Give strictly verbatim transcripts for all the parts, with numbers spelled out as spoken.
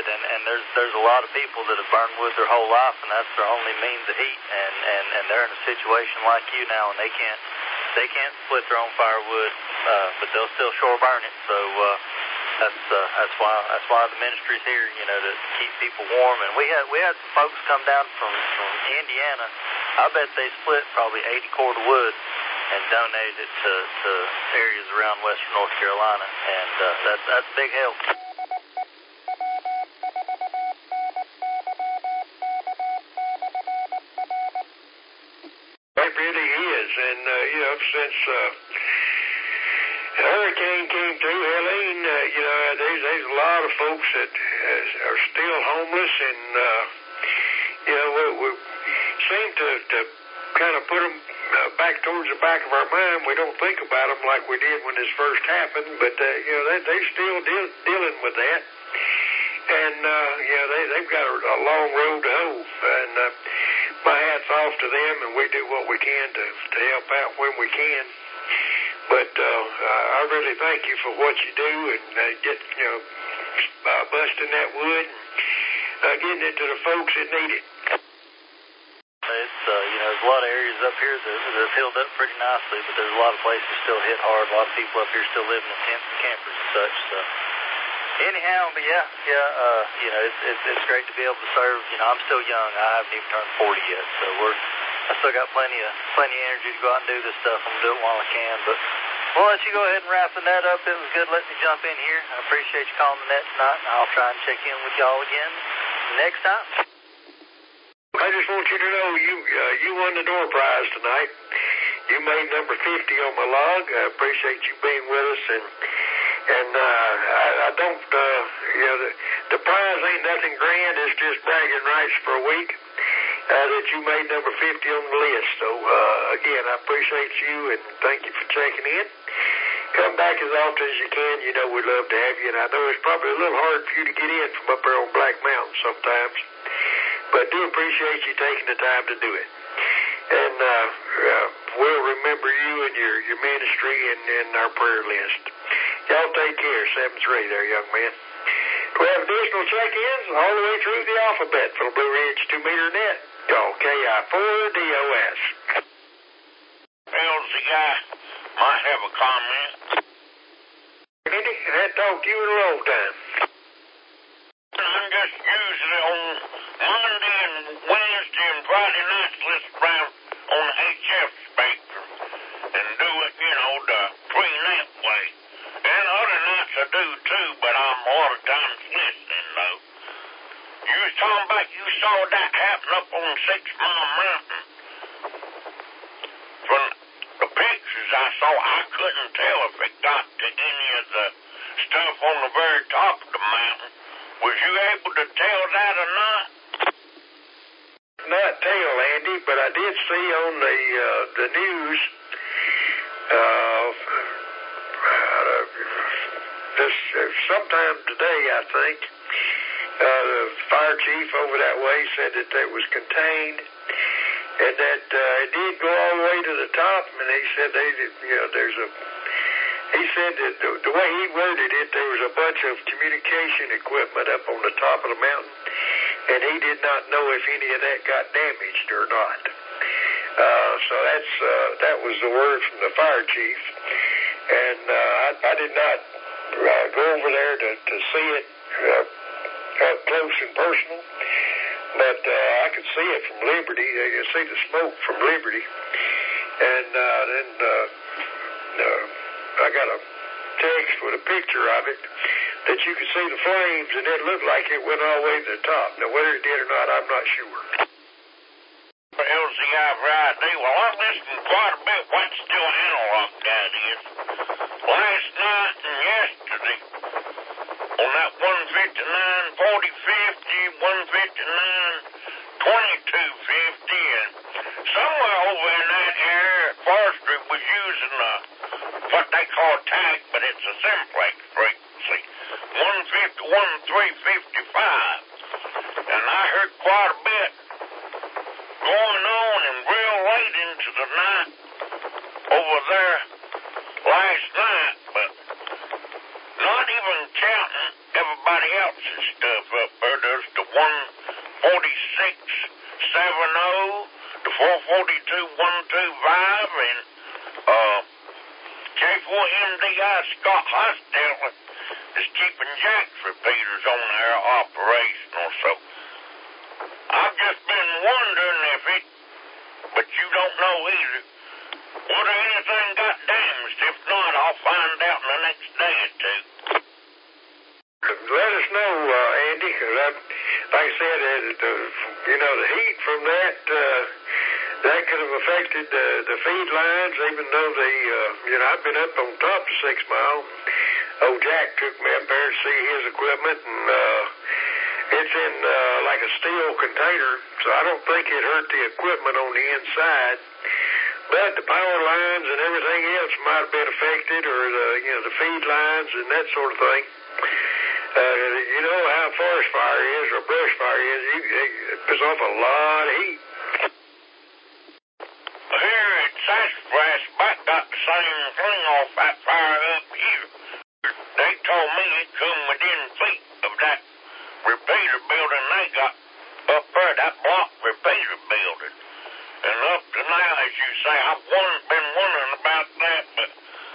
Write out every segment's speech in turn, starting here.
and, and there's there's a lot of people that have burned wood their whole life, and that's their only means of heat, and, and, and they're in a situation like you now, and they can't they can't split their own firewood, uh, but they'll still sure burn it. So uh, that's uh, that's why that's why the ministry's here, you know, to keep people warm. And we had we had some folks come down from from Indiana. I bet they split probably eighty cord of wood and donated it to, to areas around western North Carolina, and uh, that's that's a big help. It really is, and uh, you know, since uh, the hurricane came through, Helene, uh, you know, there's, there's a lot of folks that uh, are still homeless, and uh, you know, we, we seem to, to kind of put them uh, back towards the back of our mind. We don't think about them like we did when this first happened, but uh, you know, they, they're still deal, dealing with that. And, uh, you know, they, they've got a, a long road to hoe. And uh, my hat's off to them, and we do what we can to, to help out when we can. But uh, I really thank you for what you do and uh, get, you know, uh, busting that wood and uh, getting it to the folks that need it. It's, uh, you know, there's a lot of areas up here that, that have healed up pretty nicely, but there's a lot of places still hit hard. A lot of people up here still living in tents and campers and such, so... Anyhow, but yeah, yeah, uh, you know, it's, it's it's great to be able to serve. You know, I'm still young. I haven't even turned forty yet, so we're I still got plenty of plenty of energy to go out and do this stuff. I'm gonna do it while I can. But we'll let you go ahead and wrap the net up. It was good letting me jump in here. I appreciate you calling the net tonight, and I'll try and check in with y'all again next time. I just want you to know you uh, you won the door prize tonight. You made number fifty on my log. I appreciate you being with us, and. And uh, I, I don't, uh, you know, the, the prize ain't nothing grand. It's just bragging rights for a week uh, that you made number fifty on the list. So, uh, again, I appreciate you and thank you for checking in. Come back as often as you can. You know we'd love to have you. And I know it's probably a little hard for you to get in from up there on Black Mountain sometimes. But I do appreciate you taking the time to do it. And uh, uh, we'll remember you and your, your ministry and, and our prayer list. Y'all take care, seven three there, young man. We have additional check-ins all the way through the alphabet for the Blue Ridge two meter net. Call K I four D O S. Well, the guy might have a comment. Andy, I hadn't talked to you in a long time. I'm just usually on Monday and Wednesday and Friday nights listen around on the H F spectrum and do it, you know, the pre-net way. And other nights I do too, but I'm a lot of times listening, though. You was talking about you saw that happen up on Six Mile Mountain. From the pictures I saw, I couldn't tell if it got to any of the stuff on the very top of the mountain. Was you able to tell that or not? Not tell, Andy, but I did see on the uh, the news uh, uh, this uh, sometime today, I think, uh, the fire chief over that way said that it was contained and that uh, it did go all the way to the top, and he said they, you know, there's a He said that the, the way he worded it, there was a bunch of communication equipment up on the top of the mountain, and he did not know if any of that got damaged or not. Uh, so that's uh, that was the word from the fire chief, and uh, I, I did not uh, go over there to, to see it uh, up close and personal, but uh, I could see it from Liberty. I could see the smoke from Liberty, and uh, then. Uh, uh, I got a text with a picture of it that you could see the flames, and it looked like it went all the way to the top. Now, whether it did or not, I'm not sure. L C I Friday. Well, I'm listening quite a bit. What's still analog that is. Last night and yesterday, on that one fifty-nine forty fifty, one fifty-nine twenty-two fifty, and somewhere over in that area, forestry was using a what they call tag, but it's a simplex frequency, one fifty-one three fifty-five. And I heard quite a bit going on and real late into the night over there last night, but not even counting everybody else's stuff up there. one forty-six seventy, the four forty-two one twenty-five, and uh, J four M D I Scott Hostetler is keeping Jack's repeaters on their operational. So I've just been wondering if it, but you don't know either, would anything got damaged? If not, I'll find out in the next day or two. Let us know, uh, Andy, because I, like I said, uh, the, you know, the heat from that, uh, that could have affected uh, the feed lines, even though the, uh, you know, I've been up on top of Six Mile. Old Jack took me up there to see his equipment, and uh, it's in uh, like a steel container, so I don't think it hurt the equipment on the inside. But the power lines and everything else might have been affected, or the, you know, the feed lines and that sort of thing. Uh, you know how forest fire is, or brush fire is, you, it puts off a lot of heat. Here at Sassafras, Buck got the same thing off that fire up here. They told me it come within feet of that repeater building they got up there, that block repeater building. And up to now, as you say, I've won- been wondering about that, but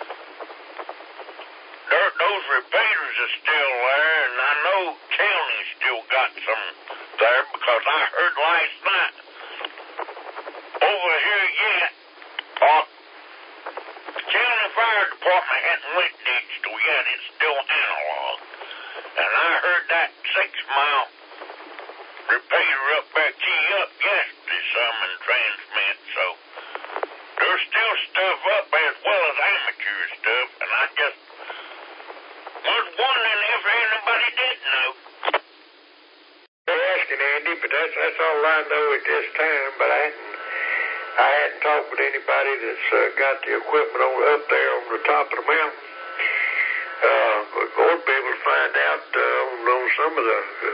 there, those repeaters are still there, and I know County still got some there, because I heard last night over here yet, uh, the County Fire Department hadn't went digital yet, it's still analog. And I heard that Six Mile repeater up there key up yesterday some and transmit, so there's still stuff up there as well as amateur stuff, and I just was wondering if anybody did know. They're asking, Andy, but that's that's all I know at this time. But I hadn't I hadn't talked with anybody that's uh, got the equipment on up there on the top of the mountain. Uh, but we'll be able to find out uh, on, on some of the. Uh,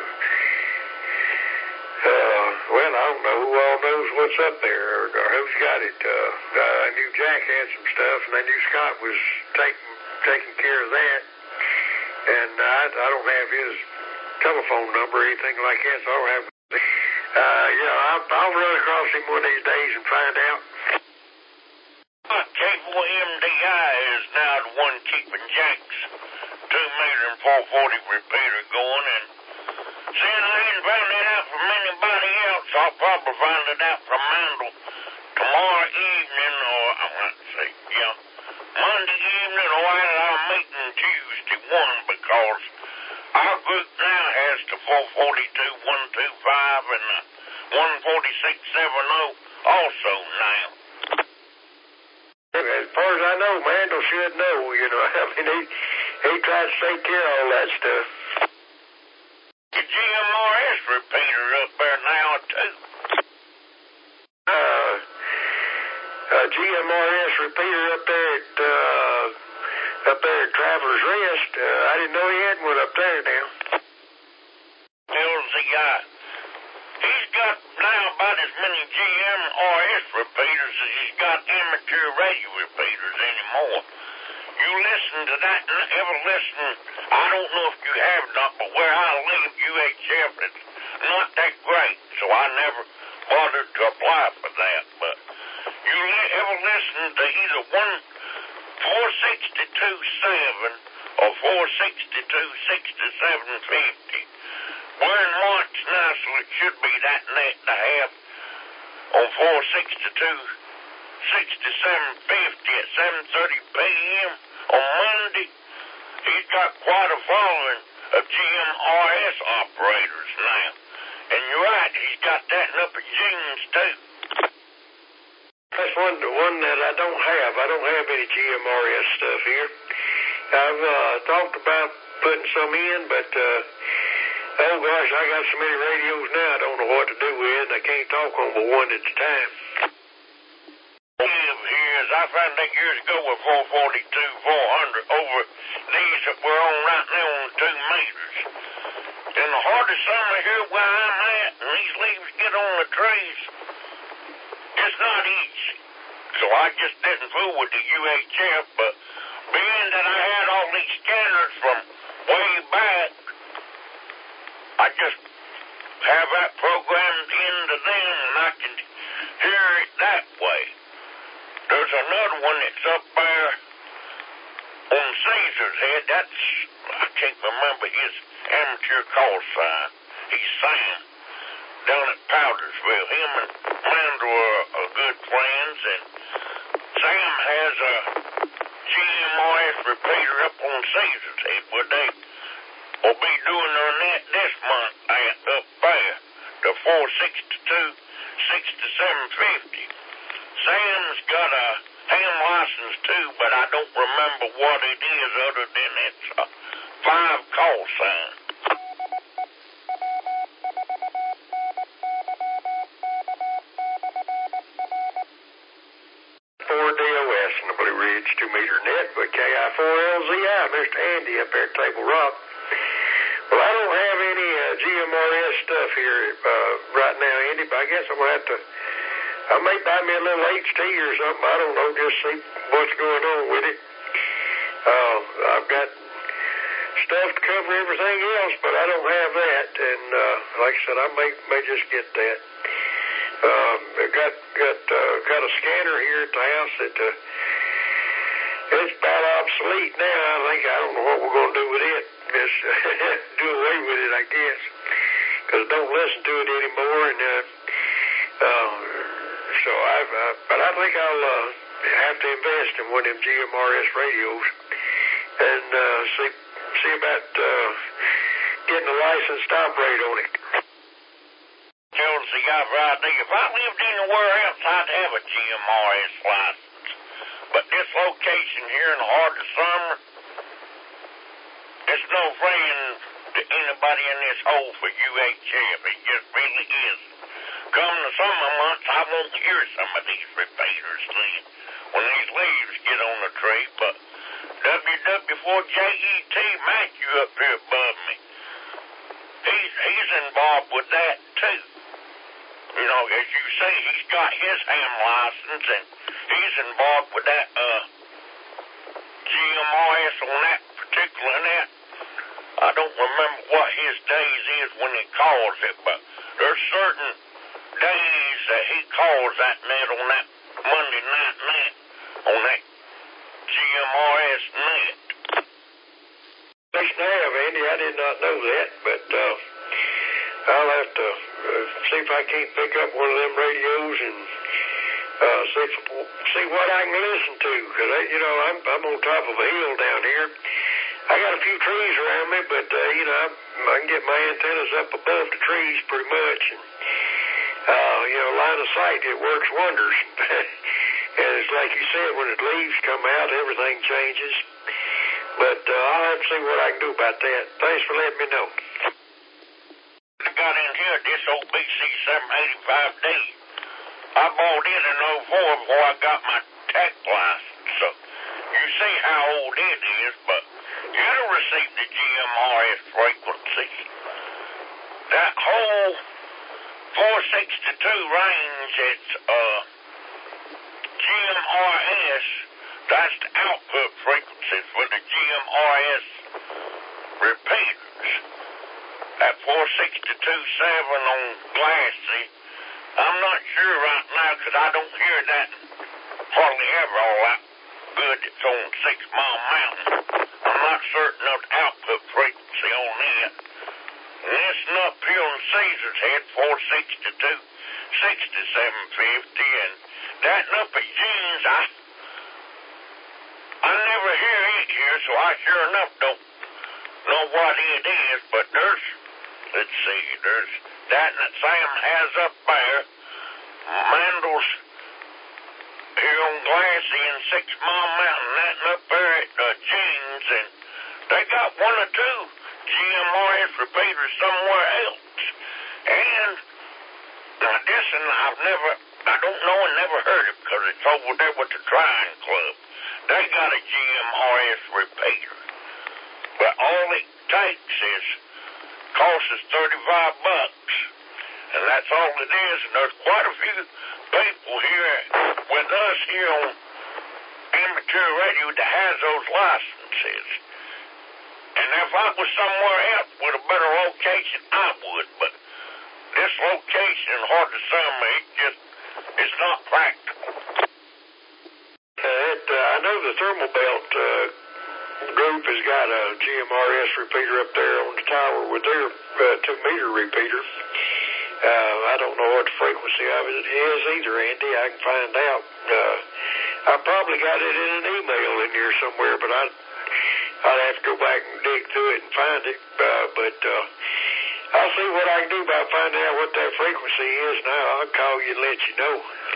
uh, well, I don't know who all knows what's up there, or, or who's got it. Uh, uh, I knew Jack had some stuff, and I knew Scott was taking taking care of that. And I, I don't have his telephone number or anything like that, so I don't have. Uh, you know, I'll, I'll run across him one of these days and find out. K four M D I is now the one keeping Jack's two meter and four forty repeater going, and seeing I ain't found it out from anybody else, I'll probably find it out from Mandel tomorrow evening, or I might say, yeah, Monday evening, or at our meeting Tuesday morning, because our group now has the four forty-two one twenty-five and the one forty-six seventy also now. As far as I know, Mandel should know, you know. I mean, he, he tries to take care of all that stuff. The G M R S repeater up there now, too. Uh, uh, G M R S repeater up there at, uh, up there at Travelers Rest. Uh, I didn't know he had one up there now. Tells the guy. He's got now about as many G M R S repeaters as he's got amateur radio repeaters anymore. You listen to that and ever listen, I don't know if you have not, but where I live, U H F, it's not that great, so I never bothered to apply for that. But you li- ever listen to either one four sixty-two seven or four sixty-two sixty-seven fifty? We're in March now, so it should be that net and a half on four sixty-two sixty-seven fifty at seven thirty p.m. on Monday. He's got quite a following of G M R S operators now. And you're right, he's got that up at Jeans, too. That's one, one that I don't have. I don't have any G M R S stuff here. I've uh, talked about putting some in, but, uh, oh gosh, I got so many radios now I don't know what to do with, and I can't talk on but one at a time. Here's, I found that years ago with four forty-two four hundred over these that we're on right now on two meters. In the hardest summer here where I'm at, and these leaves get on the trees, it's not easy. So I just didn't fool with the U H F, but being that I had all these scanners from way back, I just have that programmed into them, and I can hear it that way. There's another one that's up there on Caesar's Head. That's, I can't remember his amateur call sign. He's Sam, down at Powdersville. Him and Amanda are, are good friends, and Sam has a G M R S repeater up on Caesar's Head where they will be doing their net this month at up there, the four sixty-two, sixty-seven fifty. Sam's got a ham license too, but I don't remember what it is other than it's a five call sign. four D O S in the Blue Ridge two meter net, but K I four L Z I, Mister Andy up there at Table Rock. Well, I don't have any uh, G M R S stuff here uh, right now, Andy, but I guess I'm going to have to, I may buy me a little H T or something. I don't know, just see what's going on with it. Uh, I've got stuff to cover everything else, but I don't have that, and uh, like I said, I may may just get that. Um, I got got uh, got a scanner here at the house that uh, it's about obsolete now. I think I don't know what we're going to do with it. Just do away with it, I guess, because I don't listen to it anymore. And uh, uh, so I, uh, but I think I'll uh, have to invest in one of them G M R S radios and uh, see see about uh, getting a license to operate on it. Jonesy got right there. If I lived anywhere else, I'd have a G M R S license. But this location here in the heart of summer, it's no friend to anybody in this hole for U H F. It just really isn't. Come the summer months, I won't hear some of these repeaters then when these leaves get on the tree. But W W four J E T, Matthew up here above me, he's, he's involved with that too. You know, as you say, he's got his ham license, and he's involved with that uh, G M R S on that particular net. I don't remember what his days is when he calls it, but there's certain days that he calls that net on that Monday night net, on that G M R S net. Nice to have, Andy. I did not know that, but uh, I'll have to uh, see if I can't pick up one of them radios and uh, see if, see what I can listen to, because, you know, I'm, I'm on top of a hill down here. I got a few trees around me, but, uh, you know, I, I can get my antennas up above the trees pretty much, and, uh, you know, line of sight, it works wonders. And it's like you said, when the leaves come out, everything changes. But uh, I'll have to see what I can do about that. Thanks for letting me know. I got in here at this old B C seven eighty-five D. I bought it in oh four before I got my tech license. So you see how old it is, but you'll receive the G M R S frequency. That whole four sixty-two range, it's uh, G M R S. That's the output frequencies for the G M R S repeaters. At four sixty-two seven on Glassy, I'm not sure right now because I don't hear that hardly ever all that good that's on Six Mile Mountain. I'm not certain of the output frequency on it. And this up here on Caesar's Head, four sixty-two, sixty-seven fifty, and that up at Jeans, I I never hear it here, so I sure enough don't know what it is, but there's, let's see, there's that that Sam has up there, Mandel's here on Glassy and Six Mile Mountain, that up there at uh, Jeans, and they got one or two G M R S repeaters somewhere else. And now this one I've never, I don't know and never heard it because it's over there with the Trying Club. They got a G M R S repeater. But all it takes is, costs us thirty-five bucks. And that's all it is. And there's quite a few people here with us here on amateur radio that has those licenses. And if I was somewhere else with a better location, I would. But in the heart of summer, it just, it's not practical. Uh, it, uh, I know the Thermal Belt uh, group has got a G M R S repeater up there on the tower with their uh, two-meter repeater. Uh, I don't know what the frequency of it is either, Andy. I can find out. Uh, I probably got it in an email in here somewhere, but I, I'd have to go back and dig through it and find it. Uh, but uh, I'll see what I can do about finding out what that frequency is now. I'll call you and let you know.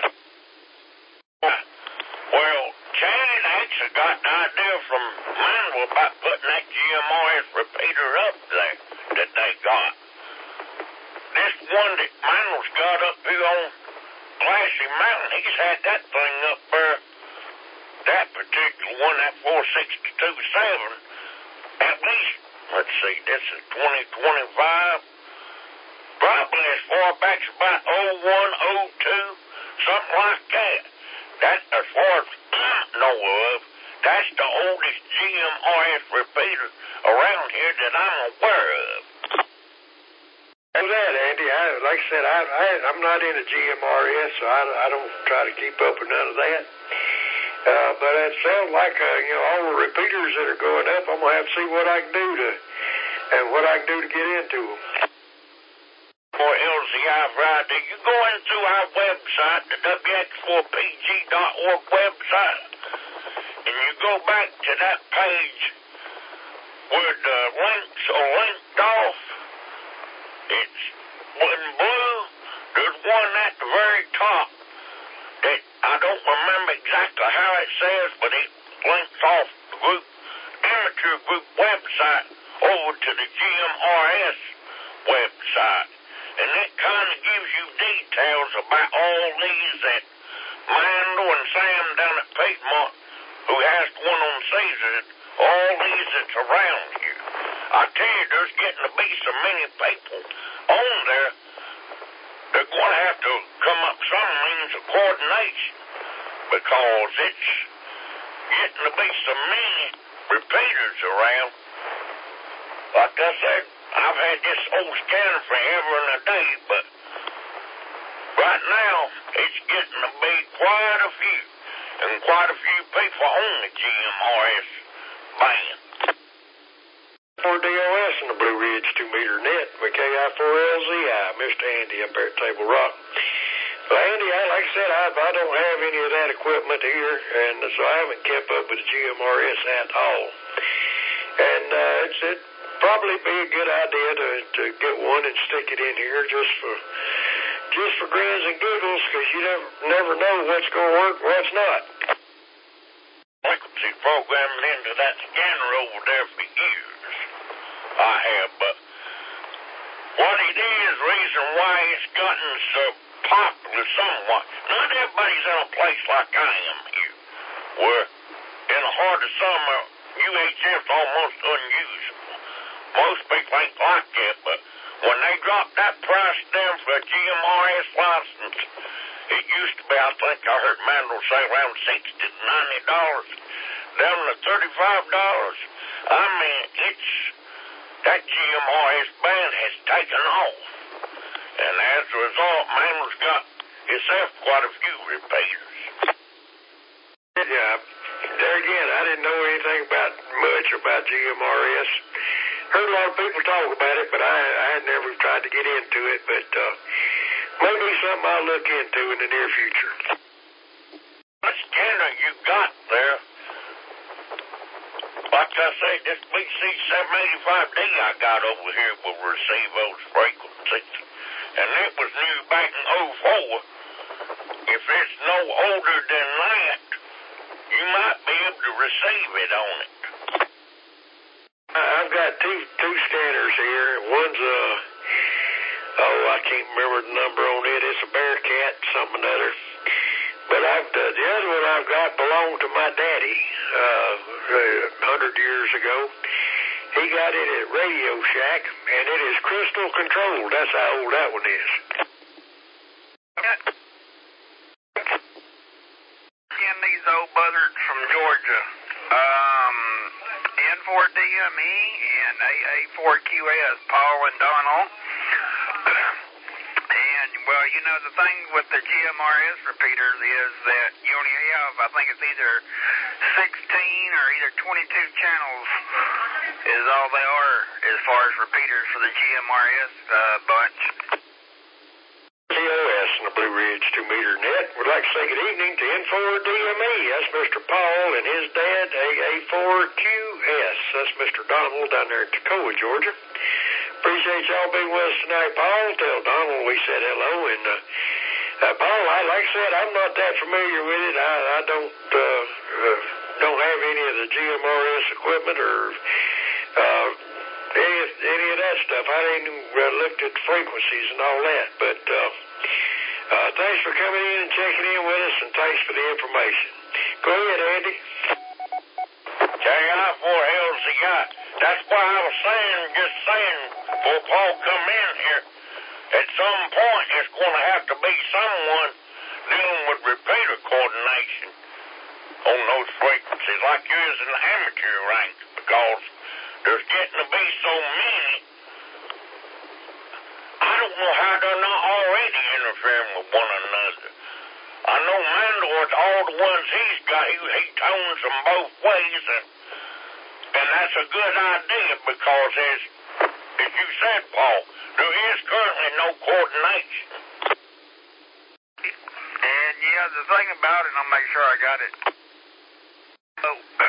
Well, Janet actually got the idea from Manuel about putting that G M R S repeater up there that they got. This one that Manuel's got up here on Glassy Mountain, he's had that thing up there, that particular one, that four sixty-two seven, at least, let's see, this is twenty twenty-five, probably as far back as about oh one, oh two, something like that. That, as far as I know of, that's the oldest G M R S repeater around here that I'm aware of. How's that, Andy? I, like I said, I, I, I'm not into G M R S, so I, I don't try to keep up with none of that. Uh, but it sounds like, uh, you know, all the repeaters that are going up, I'm going to have to see what I can do to, and what I can do to get into them. For L Z I Friday, you go into our website, the W X four P G dot org website, and you go back to that page where the links are linked off. It's in blue. There's one at the very top that I don't remember exactly how it says, but it links off the group, amateur group website over to the G M R S website. And it kind of gives you details about all these that Mando and Sam down at Piedmont, who has one on Caesar, all these that's around here. I tell you, there's getting to be so many people on there, they're going to have to come up with some means of coordination, because it's getting to be so many repeaters around. Like I said, I've had this old scanner forever and a day, but right now it's getting to be quite a few, and quite a few people on the G M R S band. For D O S and the Blue Ridge two-meter net with K I four L Z I, Mister Andy up there at Table Rock. Well, Andy, I, like I said, I, I don't have any of that equipment here, and so I haven't kept up with the G M R S at all. And uh, it's it. Probably be a good idea to, to get one and stick it in here just for just for grins and giggles, because you never never know what's going to work and what's not. Frequency programmed into that scanner over there for years. I have, but what it is, reason why it's gotten so popular somewhat, not everybody's in a place like I am here, where in the heart of summer, U H F's almost unusable. Most people ain't like that, but when they dropped that price down for a G M R S license, it used to be, I think I heard Mandel say, around sixty to ninety dollars, down to thirty-five dollars. I mean, it's, that G M R S band has taken off. And as a result, Mandel's got himself quite a few repeaters. Yeah, there again, I didn't know anything about much about G M R S. Heard a lot of people talk about it, but I, I had never tried to get into it. But uh, maybe something I'll look into in the near future. The scanner you got there, like I say, this B C seven eighty-five D I got over here will receive those frequencies. And it was new back in oh four. If it's no older than that, you might be able to receive it on it. I've got two two scanners here. One's a, oh, I can't remember the number on it. It's a Bearcat, something or other. But I've the, the other one I've got belonged to my daddy uh, a hundred years ago. He got it at Radio Shack, and it is crystal controlled. That's how old that one is. Again, these old buzzards from Georgia. Um, N four D M E and A A four Q S, Paul and Donald. And, well, you know, the thing with the G M R S repeaters is that you only have, I think it's either sixteen or either twenty-two channels is all they are as far as repeaters for the G M R S uh, bunch. T O S and the Blue Ridge two meter net. We'd like to say good evening to N four D M E. That's Mister Paul and his dad, A A four Q S. That's Mister Donald down there in Toccoa, Georgia. Appreciate y'all being with us tonight, Paul. Tell Donald we said hello. And uh, uh, Paul, I, like I said, I'm not that familiar with it. I, I don't uh, uh, don't have any of the G M R S equipment or uh, any, any of that stuff. I ain't uh, looked at the frequencies and all that. But uh, uh, thanks for coming in and checking in with us, and thanks for the information. Go ahead, Andy. K I four L's he got. That's why I was saying, just saying, before Paul come in here, at some point it's going to have to be someone dealing with repeater coordination on those frequencies, like you is in the amateur ranks, because there's getting to be so many. I don't know how they're not already interfering with one another. I know Mandor's all the ones he's got, he, he tones them both ways, and And that's a good idea because, as, as you said, Paul, there is currently no coordination. And, yeah, the thing about it, I'll make sure I got it. So,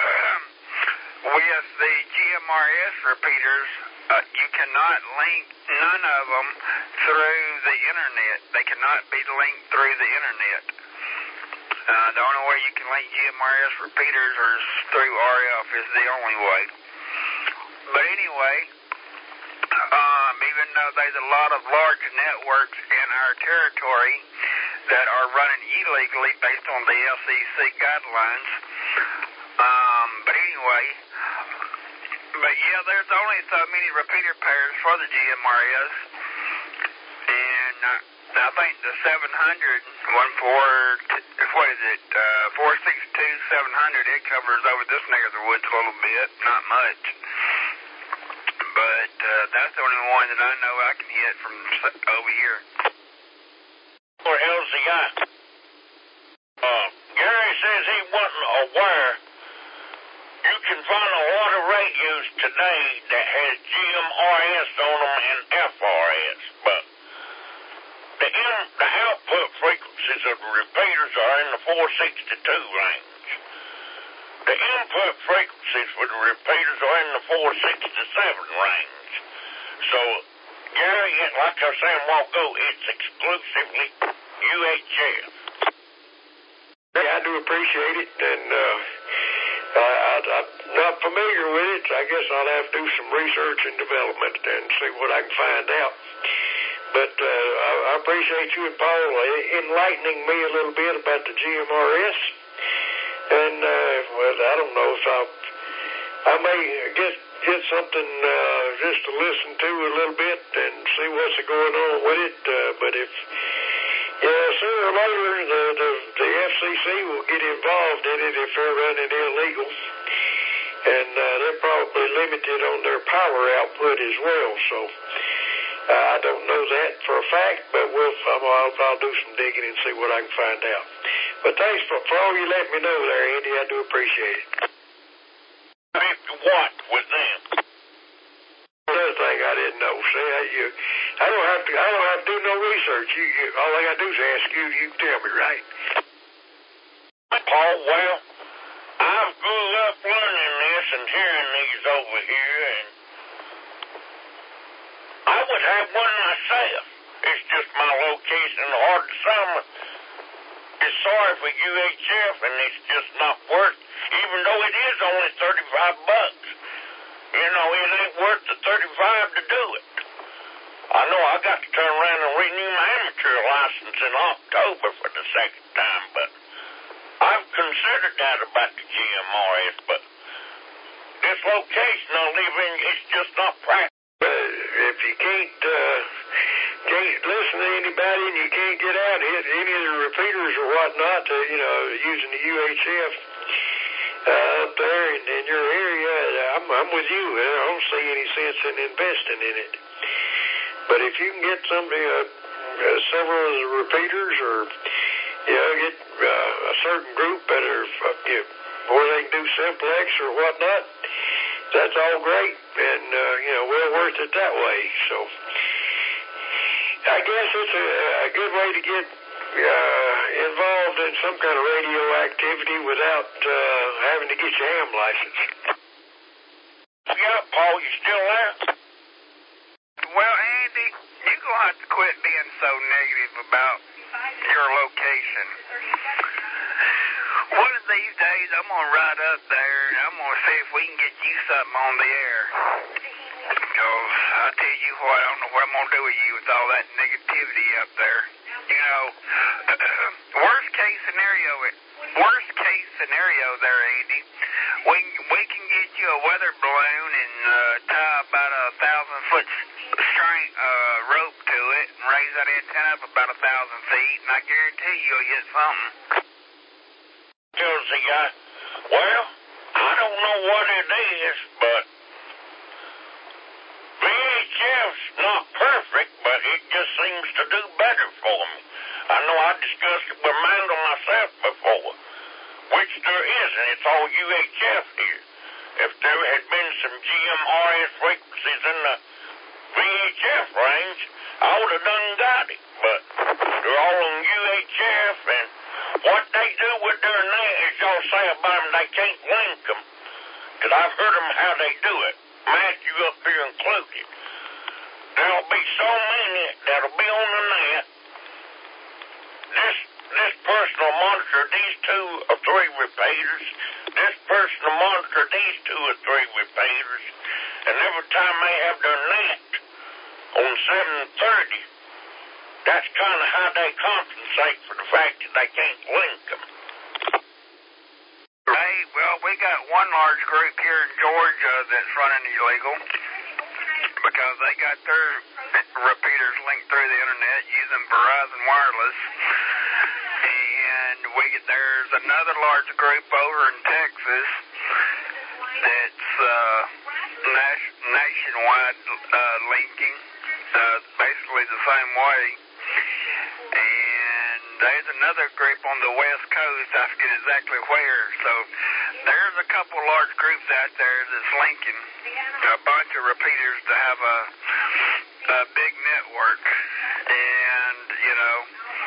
with the G M R S repeaters, uh, you cannot link none of them through the internet. They cannot be linked through the internet. Uh, the only way you can link G M R S repeaters is through R F is the only way. But anyway, um, even though there's a lot of large networks in our territory that are running illegally based on the F C C guidelines, um, but anyway, but yeah, there's only so many repeater pairs for the G M R S, and uh, I think the seven hundred, one four, what is it, uh, four six two, seven hundred, it covers over this neck of the woods a little bit, not much. But uh, that's the only one that I know I can hit from over here. Or L C I. Uh, Gary says he wasn't aware. You can find a lot of radios today that has G M R S on them and F R S, but The, in, the output frequencies of the repeaters are in the four sixty-two range. The input frequencies for the repeaters are in the four sixty-seven range. So, Gary, like I was saying a while ago, it's exclusively U H F. Yeah, I do appreciate it, and uh, I, I, I'm not familiar with it. I guess I'll have to do some research and development and see what I can find out. But uh, I, I appreciate you and Paul enlightening me a little bit about the G M R S. And, uh, well, I don't know if I'll, I may get get something uh, just to listen to a little bit and see what's going on with it. Uh, but if, yeah, sooner or later, the, the, the F C C will get involved in it if they're running illegal. And uh, they're probably limited on their power output as well. So uh, I don't know that for a fact, but we'll, I'll, I'll do some digging and see what I can find out. But thanks for, for all you let me know there, Andy. I do appreciate it. fifty watt with them. Another thing I didn't know. See, I, you, I don't have to. I don't have to do no research. You, you, all I got to do is ask you. You can tell me, right? Paul, well, I've grew up learning this and hearing these over here, and I would have one myself. It's just my location in the heart of summer. It's sorry for U H F, and it's just not worth, even though it is only thirty-five bucks. You know, it ain't worth the thirty-five to do it. I know I got to turn around and renew my amateur license in October for the second time, but I've considered that about the G M R S, but this location I live in, it's just not practical. Uh, if you can't, uh, can't listen to anybody and you can't get out, hit any of the repeaters or whatnot, uh, you know, using the U H F uh, up there in, in your area, I'm, I'm with you. I don't see any sense in investing in it. But if you can get somebody, uh, uh, several of the repeaters, or you know, get uh, a certain group that are uh, you know, where they can do simplex or whatnot. That's all great, and uh, you know, well worth it that way. So I guess it's a, a good way to get uh, involved in some kind of radio activity without uh, having to get your ham license. Yeah, Paul, you still there? Well, Andy, you're going to have to quit being so negative about your location. One of these days, I'm going to ride up there, and I'm going to see if we can get you something on the air. Because I tell you what, I don't know what I'm going to do with you with all that negativity up there. You know, worst case scenario, worst case scenario there, Andy, we, we can get you a weather balloon and uh, tie about a thousand foot string uh, rope to it and raise that antenna up about a thousand feet, and I guarantee you'll get something. Tells the guy, well, I don't know what it is, but V H F's not perfect, but it just seems to do better for me. I know I discussed it with Mandel myself before, which there isn't. It's all U H F here. If there had been some G M R S frequencies in the V H F range, I would have done got it, but they're all on U H F, and what they do with their net, as y'all say about them, they can't link them, because I've heard them how they do it. Matthew up here included. There'll be so many that'll be on the net. This this person will monitor these two or three repeaters. This person will monitor these two or three repeaters. And every time they have their net on seven thirty, that's kind of how they compensate for the fact that they can't link them. Hey, well, we got one large group here in Georgia that's running illegal because they got their repeaters linked through the internet using Verizon Wireless. And we get, there's another large group over in Texas that's uh, nas- nationwide uh, linking, uh, basically the same way. And there's another group on the West Coast, I forget exactly where. So there's a couple large groups out there that's linking a bunch of repeaters to have a, a big network. And, you know,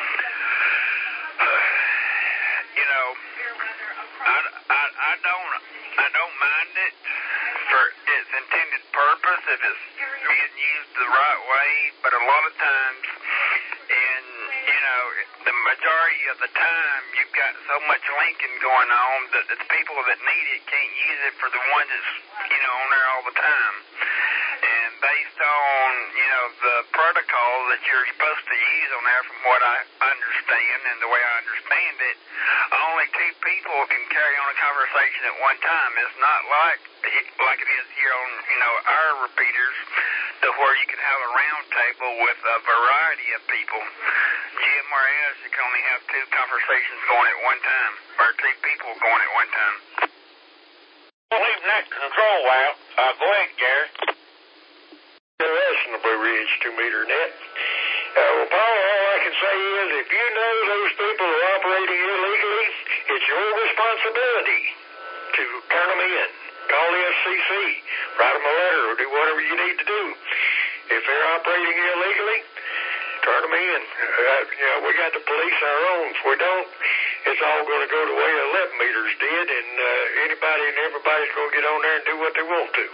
uh, you know, I, I, I don't I don't mind it for its intended purpose if it's being used the right way, but a lot of times, in you know, the majority of the time, you've got so much linking going on that the people that need it can't use it for the one that's, you know, on there all the time. And based on, you know, the protocol that you're supposed to use on there, from what I understand and the way I understand it, only two people can carry on a conversation at one time. It's not like like it is here on, you know, our repeaters, to where you can have a round table with a variety of people. G M R S, you can only have two conversations going at one time, or two people going at one time. Leaving that control out. Uh, go ahead, Gary. That's in the Blue Ridge two-meter net. Uh, well, Paul, all I can say is if you know those people are operating illegally, it's your responsibility to turn them in. Call the F C C, write them a letter, or do whatever you need to do. If they're operating illegally, turn them in. Uh, you know, we got to police our own. If we don't, it's all going to go the way eleven meters did, and uh, anybody and everybody's going to get on there and do what they want to.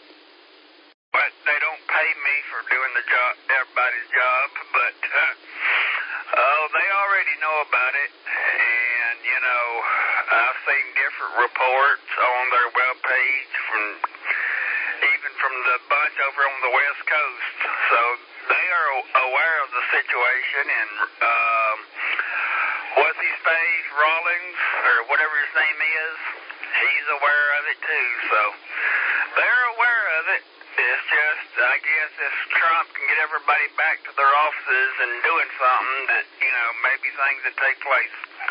But they don't pay me for doing the job, everybody's job, but uh, oh, they already know about it, and, you know, I've seen different reports on their webpage, from even from the bunch over on the West Coast, so they are aware of the situation, and um, what's his face, Rawlings, or whatever his name is, he's aware of it too, so they're aware of it. It's just, I guess, if Trump can get everybody back to their offices and doing something, that, you know, maybe things would take place.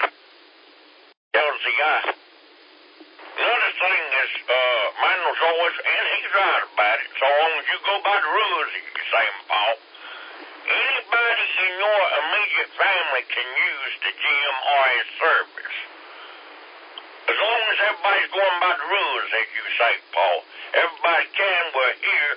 Tells the guy. Another thing is, uh, Manuel's always, and he's right about it, so long as you go by the rules, you're saying, Paul, anybody in your family can use the G M R S service. As long as everybody's going by the rules, as you say, Paul, everybody can, we're here.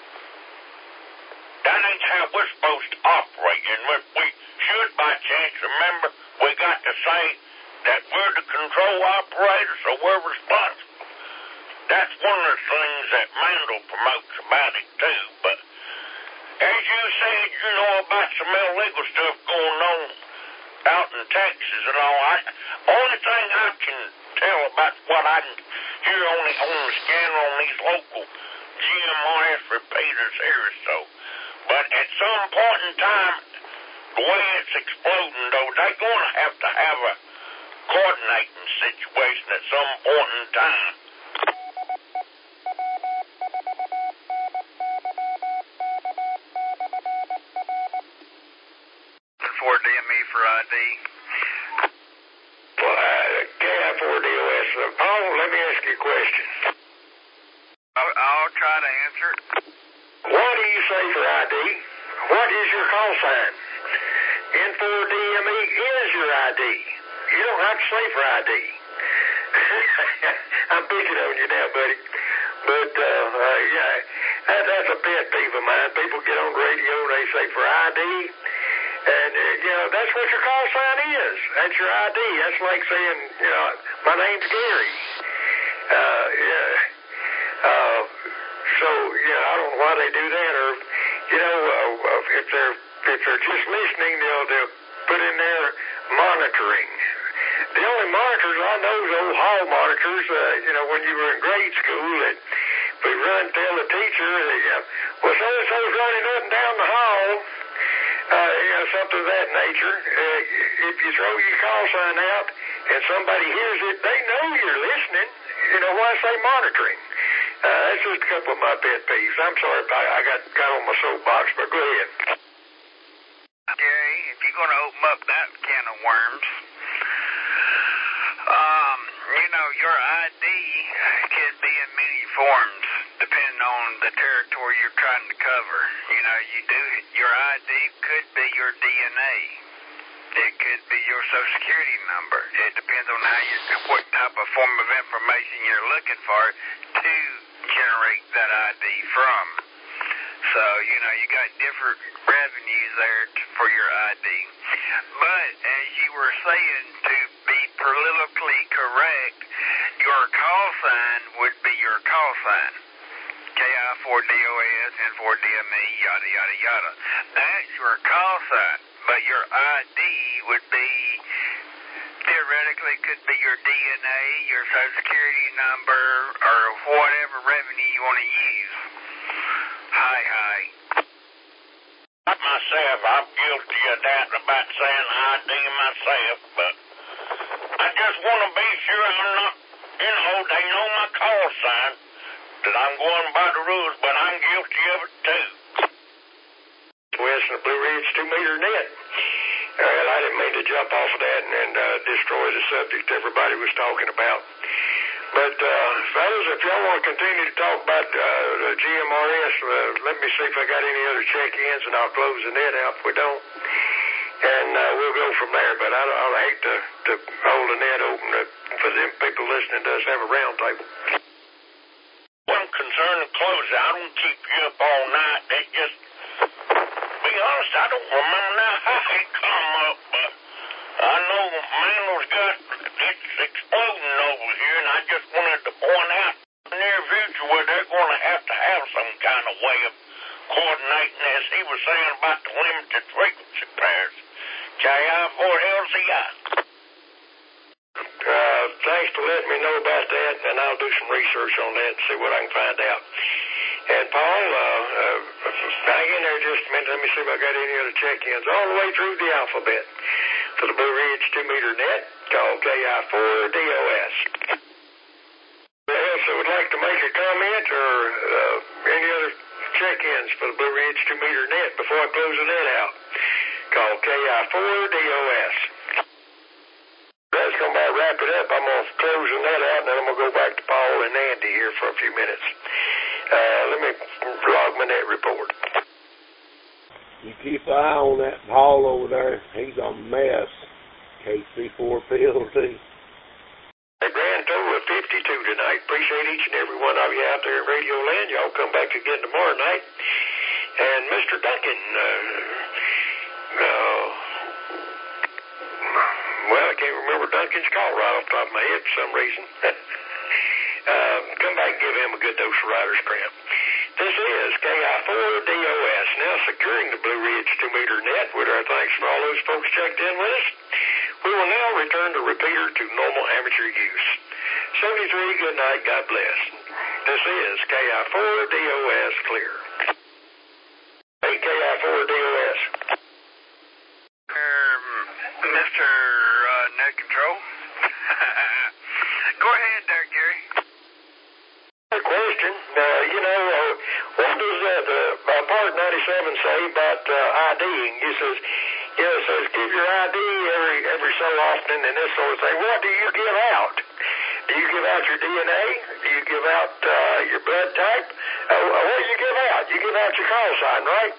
That ain't how we're supposed to operate. And if we should, by chance, remember, we got to say that we're the control operators, so we're responsible. That's one of the things that Mandel promotes about it, too. But as you said, you know about some illegal stuff going on out in Texas and all. I, only thing I can tell about what I can hear on the, on the scanner on these local G M R S repeaters here or so. But at some point in time, the way it's exploding, though, they're going to have to have a coordinating situation at some point in time. four D M E for I D. Well, uh, K I four D O S. Uh, Paul, let me ask you a question. I'll, I'll try to answer it. What do you say for I D? What is your call sign? N four D M E is your I D. You don't have to say for I D. I'm picking on you now, buddy. But, uh, uh, yeah, that, that's a pet peeve of mine. People get on the radio and they say for I D. And, uh, you know, that's what your call sign is. That's your I D. That's like saying, you know, my name's Gary. Uh, yeah. Uh, so, yeah, I don't know why they do that. Or, you know, uh, if they're if they're just listening, they'll, they'll put in there monitoring. The only monitors I know is old hall monitors, uh, you know, when you were in grade school, that we run tell the teacher, uh, you know, well, so-and-so's running up and down the hall. Uh, you know, something of that nature. Uh, if you throw your call sign out and somebody hears it, they know you're listening. You know, why say monitoring? Uh, that's just a couple of my pet peeves. I'm sorry if I, I got, got on my soapbox, but go ahead. Gary, if you're going to open up that can of worms, um, you know, your I D could be in many forms depending on the territory you're trying to cover. You know, you do, your I D could be your D N A. It could be your Social Security number. It depends on how you, what type of form of information you're looking for to generate that I D from. So, you know, you got different revenues there t- for your I D. But, as you were saying, to be politically correct, your call sign would be your call sign. K I four D O S, N four D M E, yada, yada, yada. That's your call sign. But your I D would be, theoretically, could be your D N A, your Social Security number, or whatever revenue you want to use. Hi, hi. Myself, I'm guilty of that about saying I D myself, but I just want to be sure I'm not, you know, they know my call sign, that I'm going by the rules, but I'm guilty of it too. West of the Blue Ridge two-meter net. Well, I didn't mean to jump off of that and, and uh, destroy the subject everybody was talking about. But, uh, fellas, if y'all want to continue to talk about uh, the G M R S, uh, let me see if I got any other check-ins, and I'll close the net out if we don't. And uh, we'll go from there. But I, I hate to, to hold the net open to, for them people listening to us have a round table. I'm concerned to close it. I don't keep you up all night. They just, to be honest, I don't remember now how it come up, but I know Manuel's got, it's exploding over here, and I just wanted to point out in the near future where they're going to have to have some kind of way of coordinating, as he was saying about the limited frequency pairs. K I four L Z I. Uh, thanks for letting me know about that, and I'll do some research on that and see what I can find out. And Paul, uh, uh, hang in there just a minute. Let me see if I got any other check-ins all the way through the alphabet for the Blue Ridge two-meter net called K I four D O S. Anyone else that would like to make a comment or uh, any other check-ins for the Blue Ridge two-meter net before I close the net out called K I four D O S. That's going to wrap it up. I'm going to close the net out, and then I'm going to go back to Paul and Andy here for a few minutes. Uh, let me log my net report. You keep an eye on that Paul over there. He's a mess. K C four P L T. A grand total of fifty-two tonight. Appreciate each and every one of you out there in Radio Land. Y'all come back again tomorrow night. And Mister Duncan, uh, uh, well, I can't remember Duncan's call right off the top of my head for some reason. uh, come back and give him a good dose of rider's cramp. This is K I four D O S, now securing the Blue Ridge two-meter net. With our thanks for all those folks checked in with us. We will now return the repeater to normal amateur use. seventy-three, good night, God bless. This is K I four D O S clear. Hey, K I four D O S. Um, Mister Uh, Net Control? Go ahead there, Gary. A question. Uh, you know, uh, what does that uh, uh, Part ninety-seven say about uh, IDing? It says, you know, it says give your I D every every so often and this sort of thing. What do you give out? Do you give out your D N A? Do you give out uh, your blood type? Uh, what do you give out? You give out your call sign, right?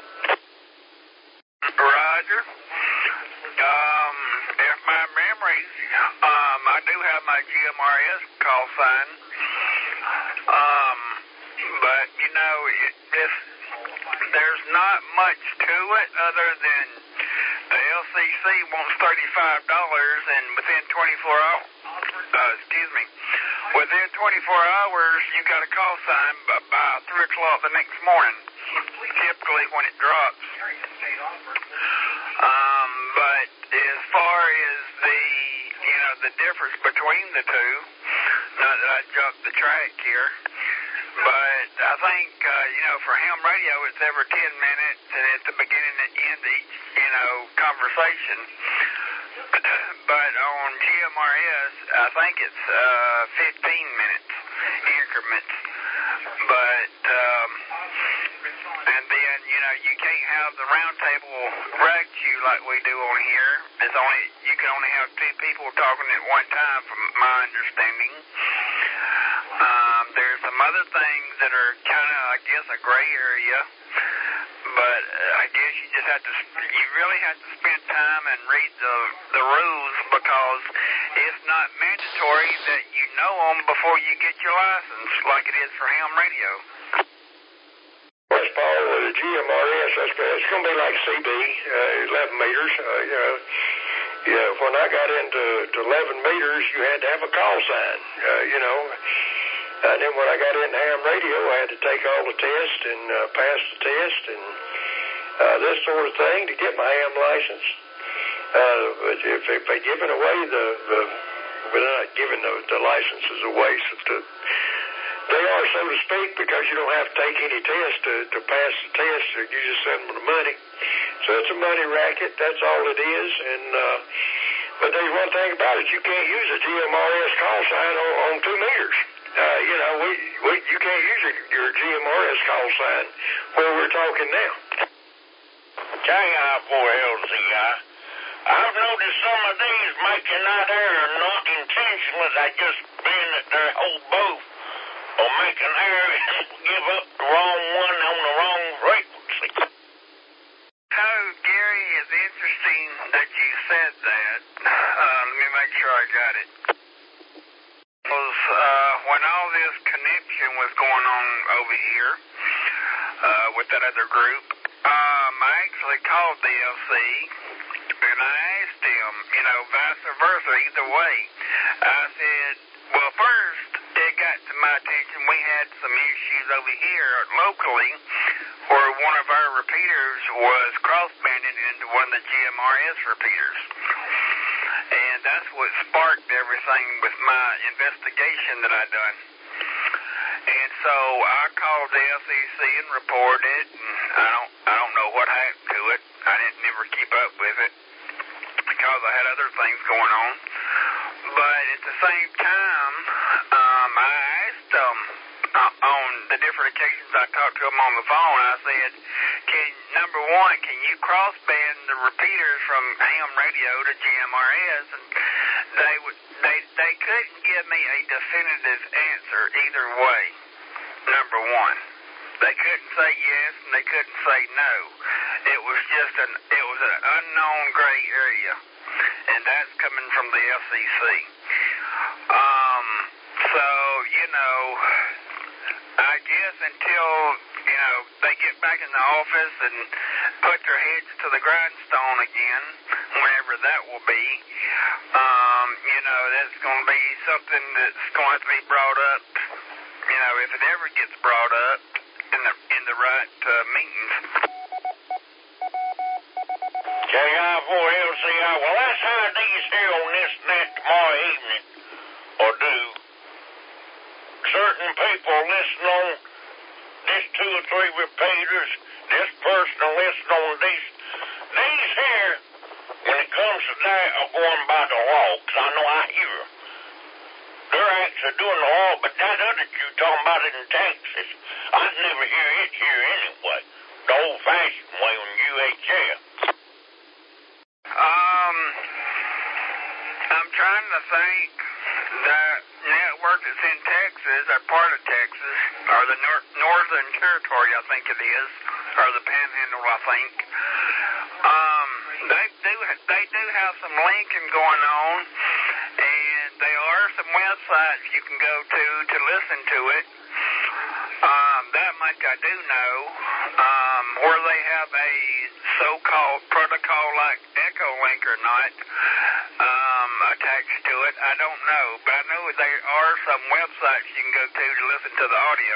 Roger. Um, if my memory, um, I do have my G M R S call sign. Um, but, you know, it, if there's not much to it other than the L C C wants thirty-five dollars and within twenty-four hours, uh, excuse me, within twenty-four hours you got a call sign by, by three o'clock the next morning, typically when it drops. Um, but as far as the, you know, the difference between the two, not that I jumped the track here, but I think, uh, you know, for ham radio, it's every ten minutes, and at the beginning and end of each, you know, conversation. But on G M R S, I think it's uh, fifteen minutes increments. But, um, and then, you know, you can't have the roundtable rag queue like we do on here. It's only, you can only have two people talking at one time, from my understanding. Um, there's some other things that are kind of, I guess, a gray area, but uh, I guess you just have to, you really have to spend time and read the the rules, because it's not mandatory that you know them before you get your license, like it is for ham radio. Yes, Paul, with the G M R S, that's, it's going to be like C B, uh, eleven meters. Uh, you know, yeah, when I got into to eleven meters, you had to have a call sign, uh, you know. And then when I got into ham radio, I had to take all the tests and uh, pass the test and uh, this sort of thing to get my ham license. Uh, but if, if they're giving away the, the well, they're not giving the, the licenses away, so to, they are, so to speak, because you don't have to take any test to, to pass the test. You just send them the money. So it's a money racket. That's all it is. And uh, but there's one thing about it: you can't use a G M R S call sign on, on two meters. Uh, you know, we, we you can't use your, your G M R S call sign where we're talking now. K I four L C I. I've noticed some of these making that error not intentionally. They just bend at their whole booth or make an error and give up the wrong one on the wrong frequency. Oh, Gary, it's interesting that you said that. Uh, let me make sure I got it. Was uh, when all this connection was going on over here uh, with that other group, um, I actually called the L C and I asked him, you know, vice versa, either way. I said, well, first, it got to my attention we had some issues over here locally where one of our repeaters was cross-banded into one of the G M R S repeaters. And that's what sparked everything with my investigation that I done. And so I called the F C C and reported it, and I don't I don't know what happened to it. I didn't never keep up with it because I had other things going on. But at the same time, um, I asked them uh, on the different occasions I talked to them on the phone, I said, can, number one, can you cross-band the repeaters from ham radio to G M R S? And they would, they, they couldn't give me a definitive answer either way, number one. They couldn't say yes and they couldn't say no. it was just an, it was an unknown gray area, and that's coming from the F C C. Um, so, you know, I guess until, you know, they get back in the office and put their heads to the grindstone again, whenever that will be, um, you know, that's going to be something that's going to have to be brought up, you know, if it ever gets brought up in the in the right uh, meetings. K I four L C I, well, that's how do you hear on this and that tomorrow evening, or do certain people listen on this two or three repeaters, this person will listen on these. These here, when it comes to that, are going by the law, because I know I hear them. They're actually doing the law, but that other you talking about it in Texas, I'd never hear it here anyway, the old-fashioned way on U H F. Um, I'm trying to think. The network that's in Texas, or part of Texas, or the nor- Northern Territory, I think it is, or the Panhandle, I think. Um, they do they do have some linking going on, and there are some websites you can go to to listen to it. Um, that much I do know. Um, where they have a so-called protocol like Echolink or not um, attached to it, I don't know. But I know there are some websites you can go to to listen to the audio.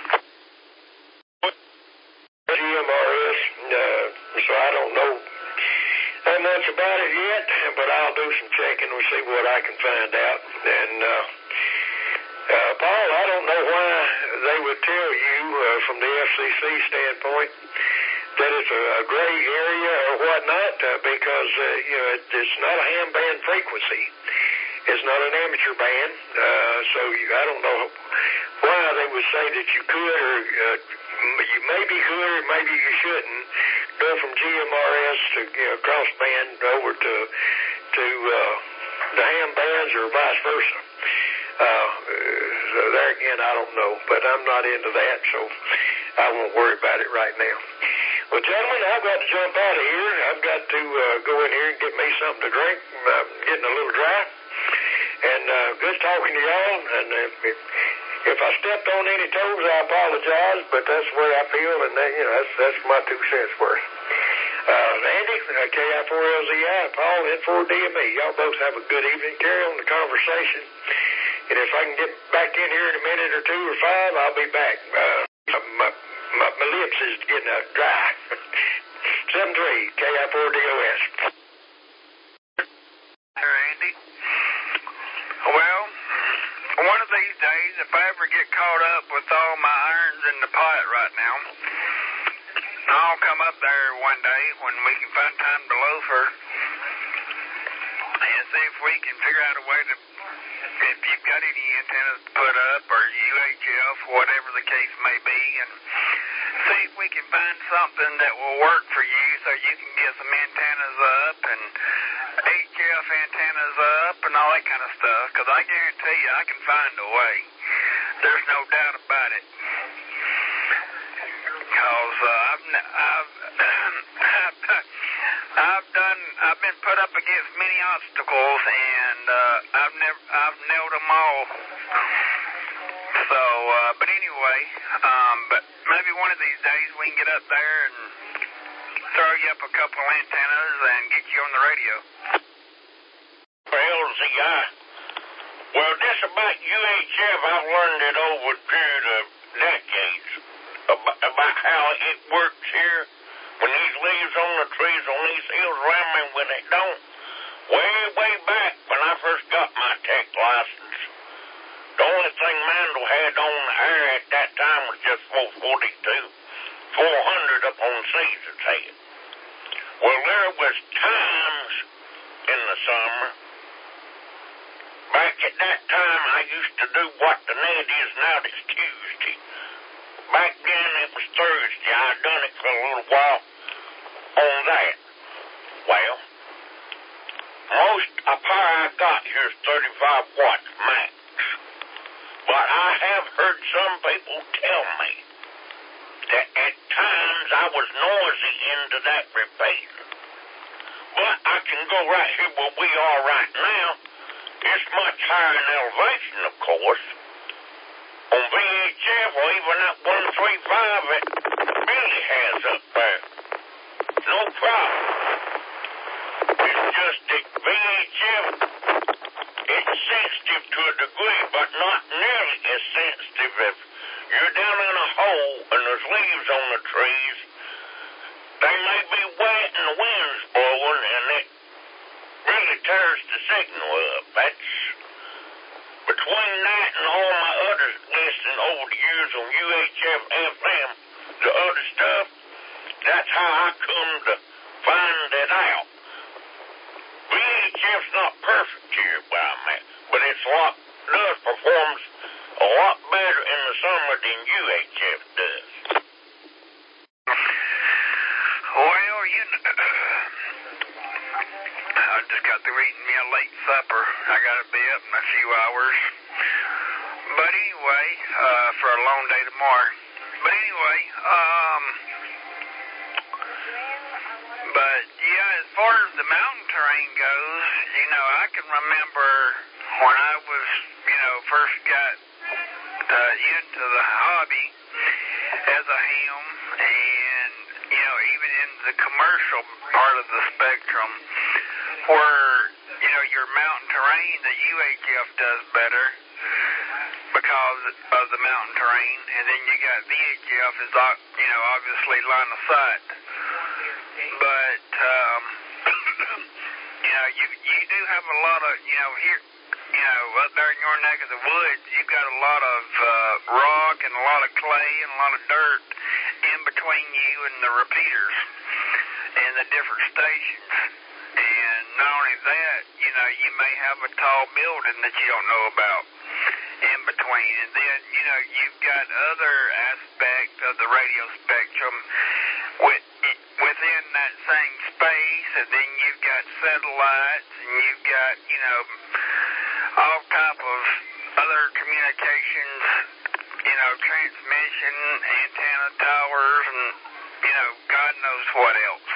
G M R S, uh, so I don't know that much about it yet, but I'll do some checking and see what I can find out. And uh, uh, Paul, I don't know why they would tell you uh, from the F C C standpoint that it's a, a gray area or whatnot, uh, because uh, you know it, it's not a ham band frequency. It's not an amateur band, uh, so you, I don't know why they would say that you could, or uh, you maybe could, or maybe you shouldn't go from G M R S to you know, crossband over to to uh, the ham bands, or vice versa. Uh, so there again, I don't know, but I'm not into that, so I won't worry about it right now. Well, gentlemen, I've got to jump out of here. I've got to uh, go in here and get me something to drink. I'm getting a little dry. And uh, good talking to y'all. And if, if, if I stepped on any toes, I apologize, but that's the way I feel, and that, you know, that's, that's my two cents worth. Uh, Andy, uh, K I four L Z I, Paul, N four D M E. Y'all both have a good evening. Carry on the conversation. And if I can get back in here in a minute or two or five, I'll be back. Uh, my, my, my lips is getting uh, dry. seven three, K I four D O S. Here, Andy. Well, one of these days, if I ever get caught up with all my irons in the pot right now, I'll come up there one day when we can find time to loafer and see if we can figure out a way to, if you've got any antennas to put up, or U H F, whatever the case may be, and see if we can find something that will work for you so you can get some antennas up and H F antennas up and all that kind of stuff, because I guarantee you I can find a way. There's no doubt about it. Because uh, I've, I've, I've done, I've been put up against many obstacles, and uh, I've never, I've nailed them all. So, uh, but anyway, um, but maybe one of these days we can get up there and throw you up a couple of antennas and get you on the radio. L Z I. Well, this about U H F, I've learned it over a period of decades about, about how it works here when these leaves on the trees on these hills around me, when they don't. Way, way back when I first got my tech license, the only thing Mandel had on the air at that time was just four forty-two, four hundred up on Caesar's head. Well, there was times in the summer, back at that time, I used to do what the net is now, it's Tuesday. Back then, it was Thursday. I'd done it for a little while on that. Well, most of power I got here is thirty-five watts max. But I have heard some people tell me that at times I was noisy into that repeater. But I can go right here where we are right now. It's much higher in elevation, of course. On V H F or even that one thirty-five that Billy has up there. No problem. It's just that V H F, it's sensitive to a degree, but not nearly as sensitive as you're down in a hole and there's leaves on the trees. They may be wet and the wind's blowing and it really tears the signal up. That's between that and all my other listening over the years on U H F F M, the other stuff, that's how I come to find it out. V H F's not perfect here where I'm at, but it's a lot, does performs a lot better in the summer than U H F does. Well, you know, I just got through eating me a late supper. I got to be up in a few hours. But anyway, uh, for a long day tomorrow. But anyway, um, but yeah, as far as the mountain terrain goes, you know, I can remember when I was, you know, first got uh, into the hobby as a ham, and you know, even in the commercial part of the spectrum, where, you know, your mountain terrain, the U H F does better because of the mountain terrain, and then you got V H F is, you know, obviously line of sight. But, um, you know, you, you do have a lot of, you know, here, you know, up there in your neck of the woods, you've got a lot of uh, rock and a lot of clay and a lot of dirt in between you and the repeaters and the different stations. And not only that, you know, you may have a tall building that you don't know about in between. And then, you know, you've got other aspects of the radio spectrum with, within that same space. And then you've got satellites, and you've got, you know, all type of other communications, you know, transmission, antenna towers, and, you know, God knows what else.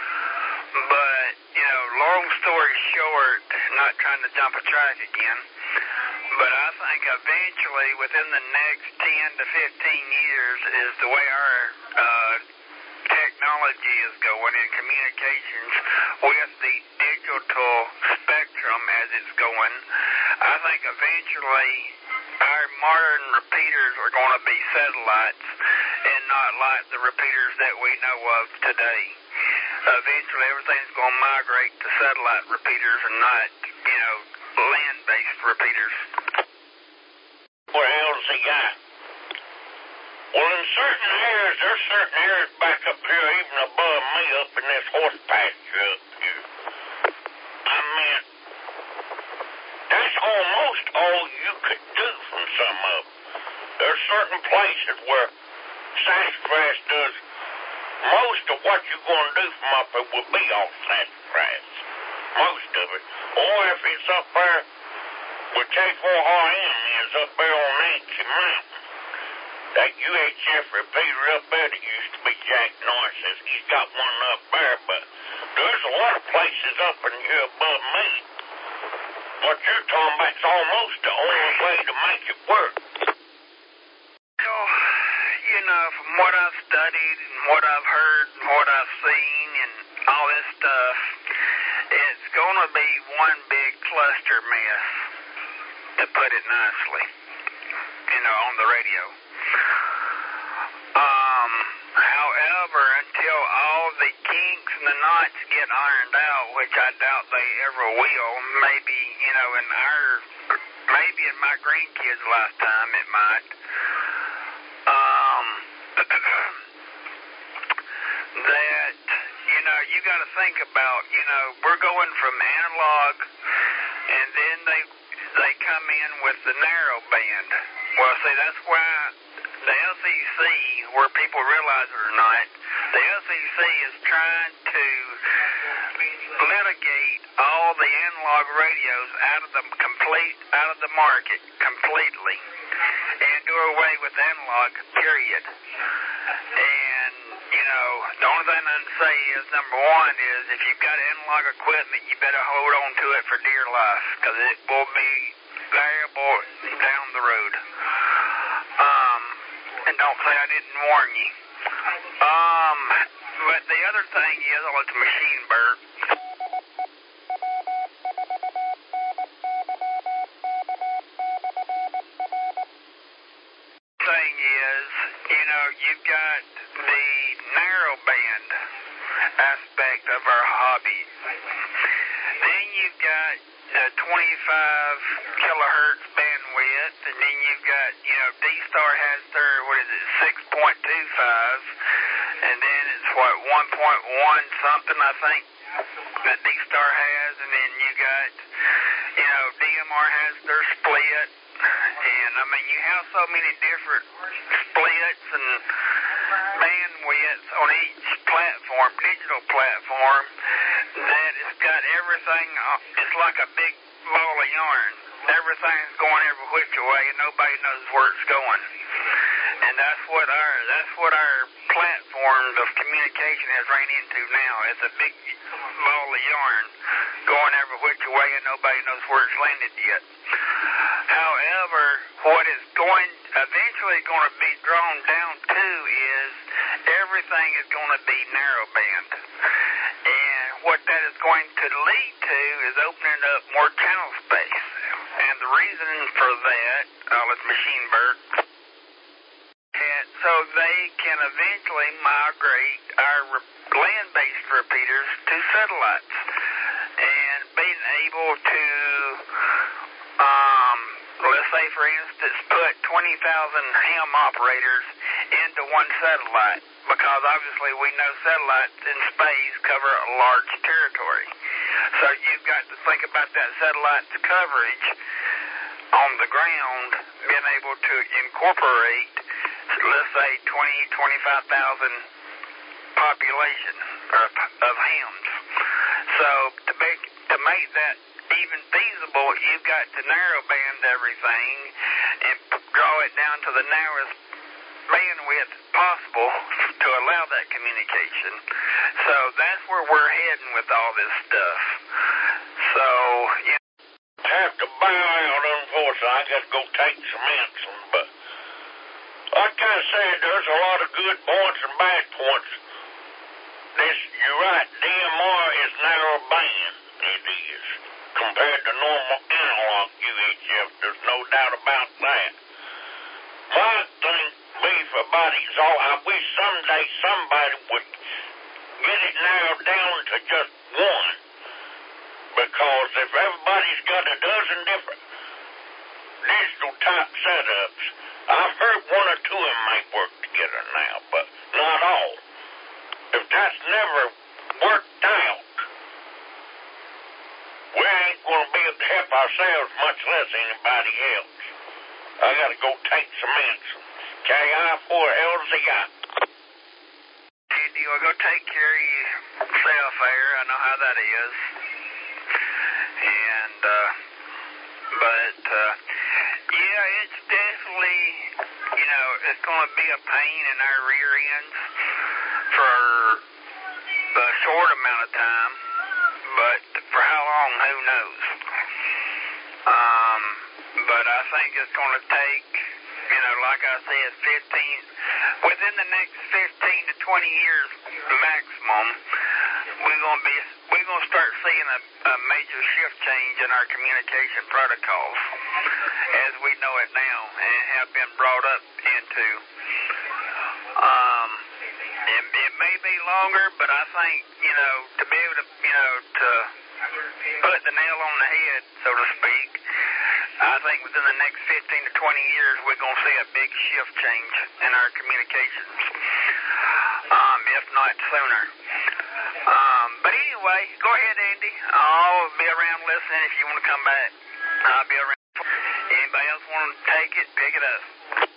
But, you know, long story short, not trying to jump a track again, but I think eventually within the next ten to fifteen years is the way our uh, technology is going in communications with the digital spectrum as it's going. I think eventually our modern repeaters are going to be satellites and not like the repeaters that we know of today. Eventually everything's going to migrate to satellite repeaters and not, you know, land-based repeaters. What else he got? Well, in certain areas, there's certain areas back up here, even above me, up in this horse pasture up here. I mean, that's almost all you could do from some of them. There's certain places where sassafras does most of what you're going to do from up there will be off sassafras. Most of it. Or if it's up there where K four R M is up there on Nancy Mountain. That U H F repeater up there that used to be Jack Norris's, he's got one up there, but there's a lot of places up in here above me. What you're talking about is almost the only way to make it work. So, you know, from what I've studied and what I've heard and what I've seen and all this stuff, it's going to be one big cluster mess, to put it nicely, you know, on the radio. Um, however, until all the kinks and the knots get ironed out, which I doubt they ever will, maybe, you know, in our, maybe in my grandkids' lifetime it might, um, that, you know, you got to think about, you know, we're going from analog, and then they, they come in with the narrow band. Well, see, that's why the L C C, where people realize it or not, the L C C is trying to litigate all the analog radios out of the complete, out of the market completely, and do away with analog, period. And, you know, the only thing I can say is, number one is, if you've got analog equipment, you better hold on to it for dear life, because it will be variable down the road. Um, and don't say I didn't warn you. Um, but the other thing is, I'll let the machine burp. Thing is, you know, you've got the narrowband aspect of our hobby. Then you've got the twenty-five kilohertz bandwidth, and then you've got, you know, D-Star has their, what is it, six point two five, and then it's what, one point one something, I think, that D-Star has, and then you got, you know, D M R has their split, and I mean, you have so many different splits and bandwidths on each platform, digital platform, that it's got everything, it's like a big ball of yarn. Everything's going every which way, and nobody knows where it's going. And that's what our that's what our platform of communication has ran into now. It's a big ball of yarn going every which way, and nobody knows where it's landed yet. However, what is going eventually going to be drawn down to is everything is going to be narrowband. And what that is going to lead to is opening up more channel space. And the reason for that, I'll let the machine burp, and so they can eventually migrate our land-based repeaters to satellites. And being able to, um, let's say, for instance, put twenty thousand ham operators into one satellite, because obviously we know satellites in space cover a large territory. So you've got to think about that satellite's coverage on the ground, being able to incorporate, let's say, twenty, twenty-five thousand population of, of hams. So to make, to make that even feasible, you've got to narrowband everything and draw it down to the narrowest bandwidth possible to allow that communication. So that's where we're heading with all this stuff. So, you know, I have to bow out, unfortunately. I got to go take some insulin, but like I said, there's a lot of good points and bad points. This, you're right, D M R is narrow band. It is, compared to normal analog U H F. There's no doubt about that. My thing beef about it is all, I wish someday somebody would get it narrowed down to just one. Because if everybody's got a dozen different digital type setups, I've heard one or two of them may work together now, but not all. If that's never worked out, we ain't going to be able to help ourselves, much less anybody else. I got to go take some insulin. K I four L Z I. Andy, well, go take care of yourself there. I know how that is. And, uh, but, uh, yeah, it's definitely, you know, it's going to be a pain in our rear ends for a short amount of time, but for how long, who knows? Um, but I think it's going to take, you know, like I said, fifteen, within the next fifteen to twenty years maximum, we're going to be, we're going to start seeing a, a major shift change in our communication protocols as we know it now and have been brought up into. Um, it, it may be longer, but I think, you know, to be able to, you know, to put the nail on the head, so to speak, I think within the next fifteen to twenty years, we're going to see a big shift change in our communications, um, if not sooner. Um, but anyway, go ahead, Andy. I'll be around listening if you want to come back. I'll be around. Anybody else want to take it, pick it up.